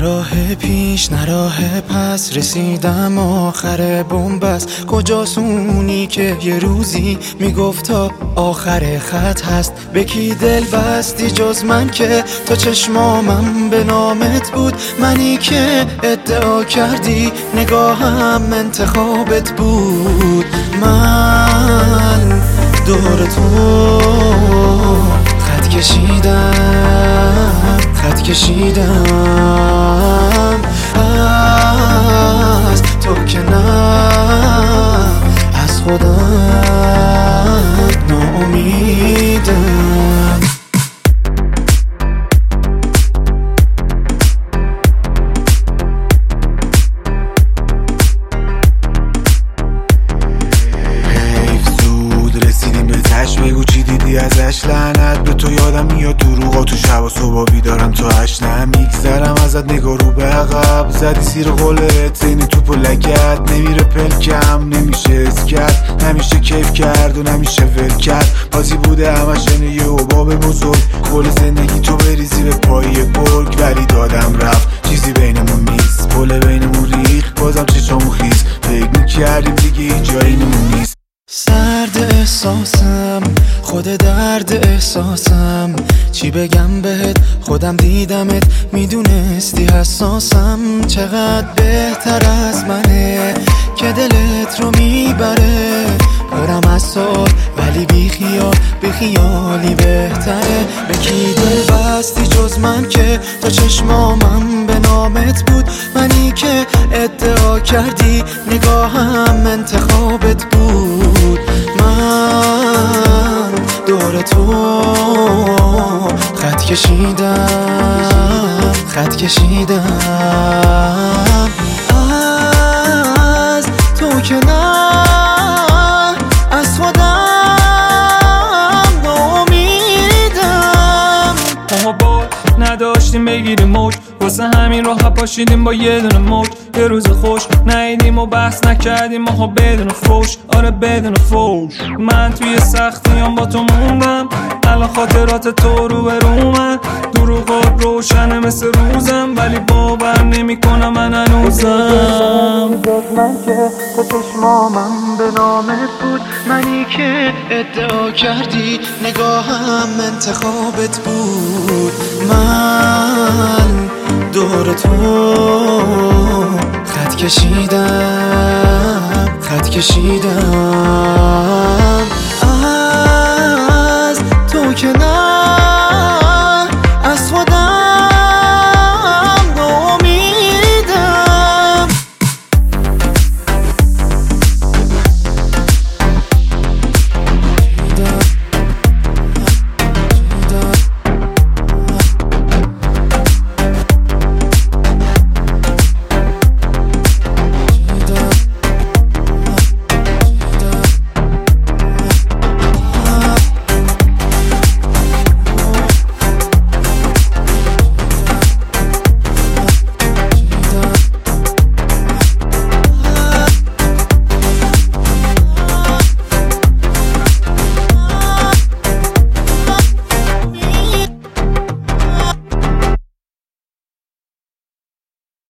راه پیش نه راه پس، رسیدم آخر بنبست. کجاست اونی که یه روزی میگفت تا آخر خط هست؟ به کی دل بستی جز من که تا چشمامم به نامت بود؟ منی که ادعا کردی نگاهم انتخابت بود. من دور تو خط کشیدم از تو که نه از خودم ناامیدم. بگو چی دیدی ازش، لعنت به تو. یادم میاد دروغا تو شب و صبح بیدارم تا 8 نمیگذرم ازت. نگاه رو به عقب زدی سیر قولت، زینی توپ و لگت نمیره پلکم، نمیشه حس کرد، نمیشه کیف کرد و نمیشه ول کرد. بازی بوده همش یه حباب بزرگ، کل زندگی تو بریزی به پای گرگ. ولی دادم رفت چیزی بینمون نیست، پل بینمون ریخت بازم چشامون خیز. فکر میکردیم دیگه هیچ جایی نمون نیست. سرد احساسم خود درد احساسم، چی بگم بهت خودم دیدمت میدونستی حساسم. چقدر بهتر از منه که دلت رو میبره، پرم از سال ولی بی خیالی بهتره. به کی دل بستی جز من که تا چشمامم به نامت بود؟ منی که ادعا کردی نگاهم انتخابت بود. من دور تو خط کشیدم از تو که نه از خودم ناامیدم. ما با نداشتیم بگیریم موج، واسه همین راه پاشیدیم با یه دونه موج. یه روز خوش نیدیم و بحث نکردیم ماها بدون فوش، آره بدون فوش. من توی سختیام با تو موندم، الان خاطرات تو رو به رومن. دروغات روشنه مثل روزم، ولی باور نمی کنم من هنوزم. من که تا چشمامم به نامت بود، منی که ادعا کردی نگاهم انتخابت بود. من دور تو خط کشیدم